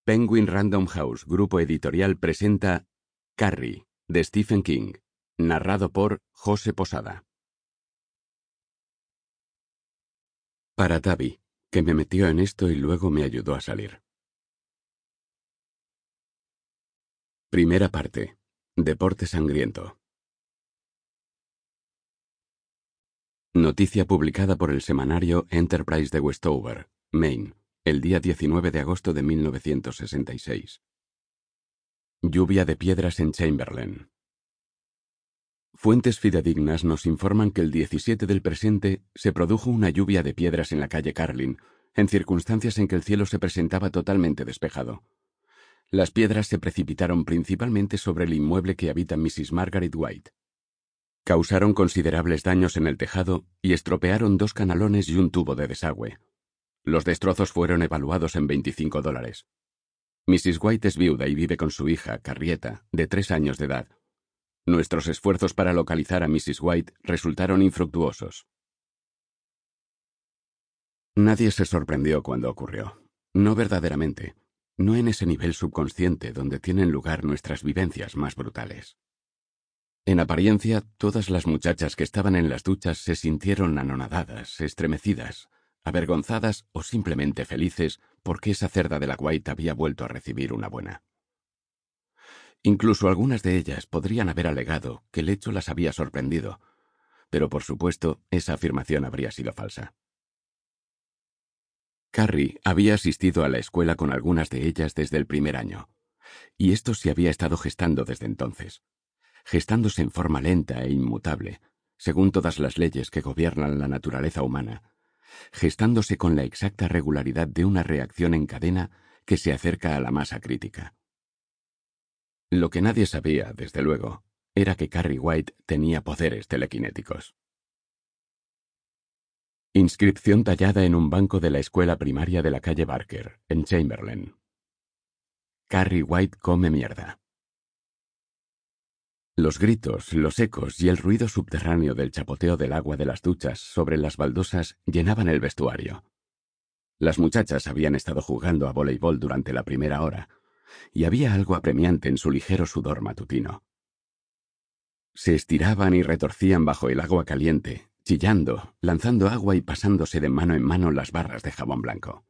Penguin Random House, grupo editorial, presenta Carrie, de Stephen King, narrado por José Posada. Para Tavi, que me metió en esto y luego me ayudó a salir. Primera parte. Deporte sangriento. Noticia publicada por el semanario Enterprise de Westover, Maine, el día 19 de agosto de 1966. Lluvia de piedras en Chamberlain. Fuentes fidedignas nos informan que el 17 del presente se produjo una lluvia de piedras en la calle Carlin, en circunstancias en que el cielo se presentaba totalmente despejado. Las piedras se precipitaron principalmente sobre el inmueble que habita Mrs. Margaret White. Causaron considerables daños en el tejado y estropearon 2 canalones y un tubo de desagüe. Los destrozos fueron evaluados en $25. Mrs. White es viuda y vive con su hija, Carrieta, de 3 años de edad. Nuestros esfuerzos para localizar a Mrs. White resultaron infructuosos. Nadie se sorprendió cuando ocurrió. No verdaderamente. No en ese nivel subconsciente donde tienen lugar nuestras vivencias más brutales. En apariencia, todas las muchachas que estaban en las duchas se sintieron anonadadas, estremecidas, avergonzadas o simplemente felices porque esa cerda de la White había vuelto a recibir una buena. Incluso algunas de ellas podrían haber alegado que el hecho las había sorprendido, pero por supuesto esa afirmación habría sido falsa. Carrie había asistido a la escuela con algunas de ellas desde el primer año, y esto se había estado gestando desde entonces, gestándose en forma lenta e inmutable, según todas las leyes que gobiernan la naturaleza humana, gestándose con la exacta regularidad de una reacción en cadena que se acerca a la masa crítica. Lo que nadie sabía, desde luego, era que Carrie White tenía poderes telequinéticos. Inscripción tallada en un banco de la escuela primaria de la calle Barker, en Chamberlain. Carrie White come mierda. Los gritos, los ecos y el ruido subterráneo del chapoteo del agua de las duchas sobre las baldosas llenaban el vestuario. Las muchachas habían estado jugando a voleibol durante la primera hora, y había algo apremiante en su ligero sudor matutino. Se estiraban y retorcían bajo el agua caliente, chillando, lanzando agua y pasándose de mano en mano las barras de jabón blanco.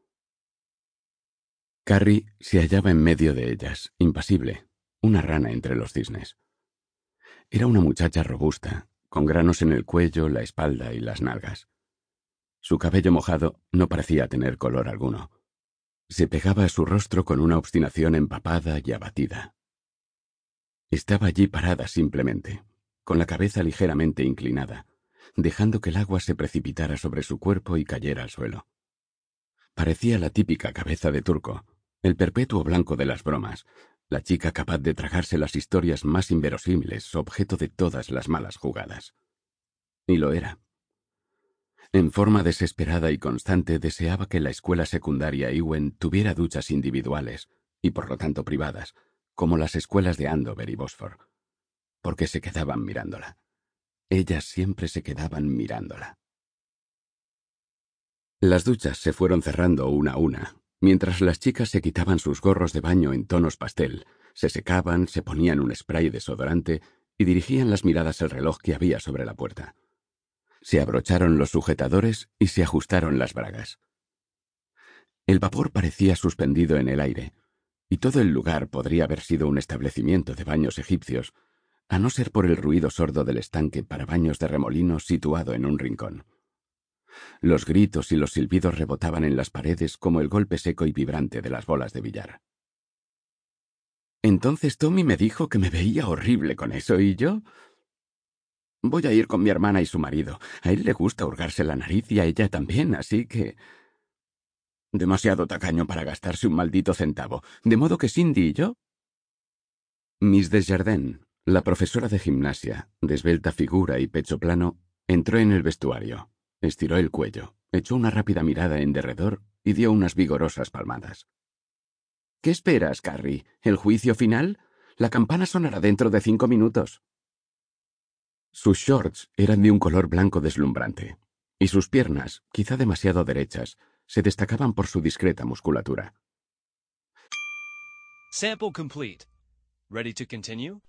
Carrie se hallaba en medio de ellas, impasible, una rana entre los cisnes. Era una muchacha robusta, con granos en el cuello, la espalda y las nalgas. Su cabello mojado no parecía tener color alguno. Se pegaba a su rostro con una obstinación empapada y abatida. Estaba allí parada simplemente, con la cabeza ligeramente inclinada, dejando que el agua se precipitara sobre su cuerpo y cayera al suelo. Parecía la típica cabeza de turco, el perpetuo blanco de las bromas, la chica capaz de tragarse las historias más inverosímiles, objeto de todas las malas jugadas. Y lo era. En forma desesperada y constante deseaba que la escuela secundaria Ewen tuviera duchas individuales, y por lo tanto privadas, como las escuelas de Andover y Bosford, porque se quedaban mirándola. Ellas siempre se quedaban mirándola. Las duchas se fueron cerrando una a una, mientras las chicas se quitaban sus gorros de baño en tonos pastel, se secaban, se ponían un spray desodorante y dirigían las miradas al reloj que había sobre la puerta. Se abrocharon los sujetadores y se ajustaron las bragas. El vapor parecía suspendido en el aire, y todo el lugar podría haber sido un establecimiento de baños egipcios, a no ser por el ruido sordo del estanque para baños de remolinos situado en un rincón. Los gritos y los silbidos rebotaban en las paredes como el golpe seco y vibrante de las bolas de billar. Entonces Tommy me dijo que me veía horrible con eso, y yo... Voy a ir con mi hermana y su marido. A él le gusta hurgarse la nariz y a ella también, así que... Demasiado tacaño para gastarse un maldito centavo, de modo que Cindy y yo... Miss Desjardins, la profesora de gimnasia, de esbelta figura y pecho plano, entró en el vestuario, estiró el cuello, echó una rápida mirada en derredor y dio unas vigorosas palmadas. ¿Qué esperas, Carrie? ¿El juicio final? La campana sonará dentro de 5 minutos. Sus shorts eran de un color blanco deslumbrante, y sus piernas, quizá demasiado derechas, se destacaban por su discreta musculatura. Sample complete. Ready to continue?